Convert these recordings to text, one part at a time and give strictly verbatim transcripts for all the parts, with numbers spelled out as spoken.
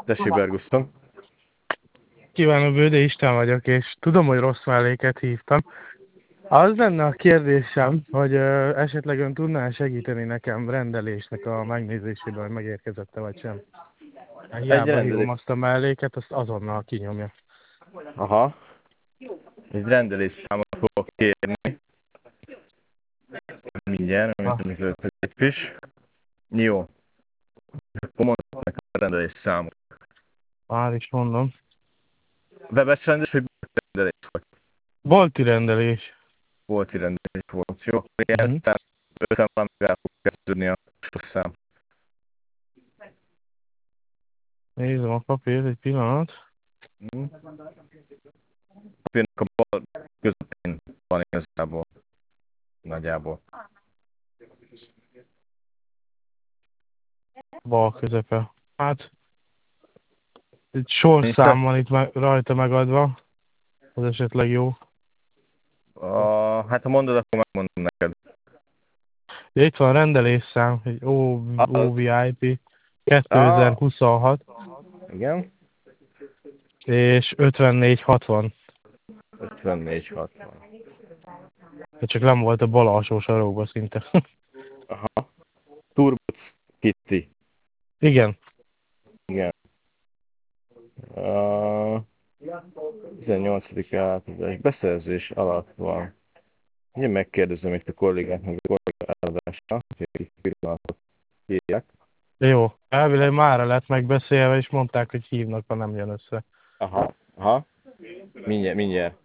Tessék, Berguszton. Kívánok, Bőde István vagyok, és tudom, hogy rossz melléket hívtam. Az lenne a kérdésem, hogy ö, esetleg ön tudná segíteni nekem rendelésnek a megnézésében, hogy megérkezette vagy sem. Egy Hiába hívom rendelés. azt a melléket, azt azonnal kinyomja. Aha. Egy rendelés számot fogok kérni. Mindjárt, Ah, amit amikor egy fish. Jó. Akkor mondom nekem a rendelés számot. már is mondom. Webes rendelés, vagy bolti rendelés volt? Bolti rendelés. Bolti rendelés volt. Jó, akkor ilyen Uh-huh. szám ötven van, meg el fog kezdődni a sorszám. Nézem a papírt, egy pillanat. Hm. Papírnak a bal közepén van igazából. Nagyjából. Bal közepe. Hát, egy sorszám van itt me- rajta megadva. Az esetleg jó. Uh, hát ha mondod, akkor megmondom neked. Ja, itt van rendelésszám, egy Ah, o vé i pé ah, kétezer-huszonhat igen. és ötvennégy hatvan. ötvennégy hatvan. Csak nem volt a bal alsó sarokba szinte. Aha. Turbo Kitty. Igen. Igen. Uh, tizennyolcadik átadás. Beszerzés alatt van. Ugye megkérdezem itt a kollégáknak a kollégák eladásra, hogy egy pillanatot írják. Jó. Elvileg mára lett megbeszélve, és mondták, hogy hívnak, ha nem jön össze. Aha, aha. Mindjárt, mindjárt.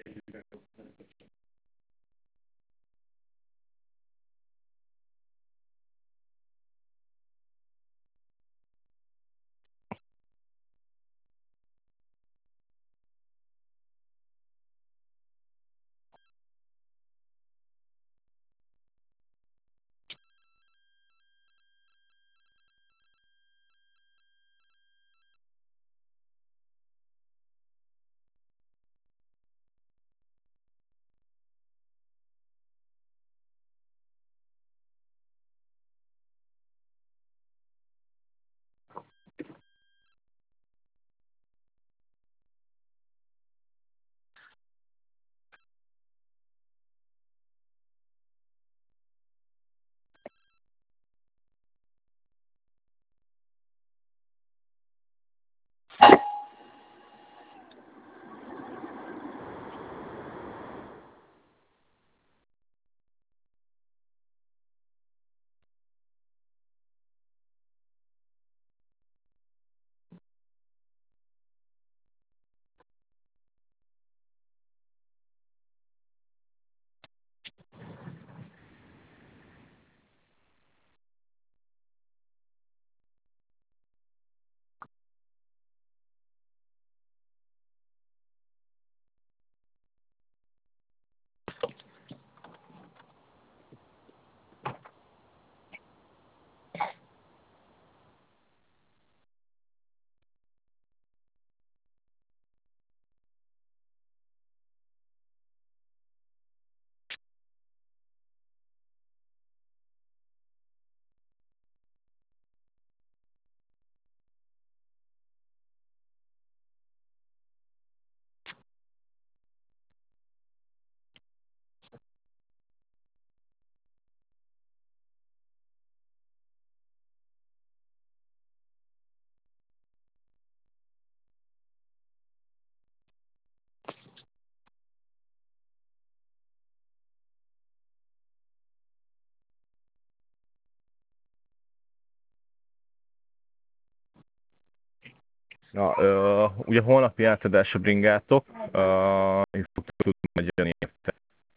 Na, ö, ugye holnapi átadás a bringátok, uh, én fogtok tudni majd jönni érte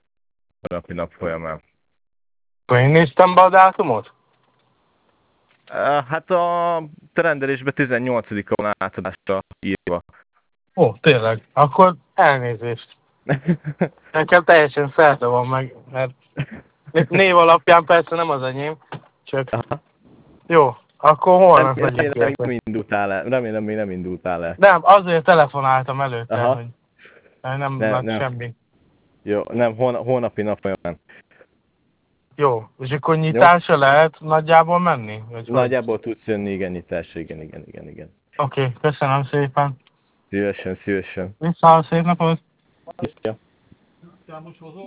holnapi nap folyamán. Akkor én néztem be a dátumot? Uh, hát a te rendelésben tizennyolcadika van átadásra írva. Ó, tényleg. Akkor elnézést. Nekem teljesen szerda van meg, mert név alapján persze nem az enyém, csak Aha. jó, akkor holnap Remélem, legyen még érte. nem indultál el. Remélem, még nem indultál el. Nem, azért telefonáltam előtte, Aha. hogy nem Nem, lett nem. semmi. Jó, nem, holna, holnapi nap folyamán. Jó, és akkor nyitásra lehet nagyjából menni? Vagy hogy? Nagyjából tudsz jönni, igen, nyitásra, igen, igen, igen, igen. Oké, okay, köszönöm szépen. Szívesen, szívesen. Viszont szép napot! Ja.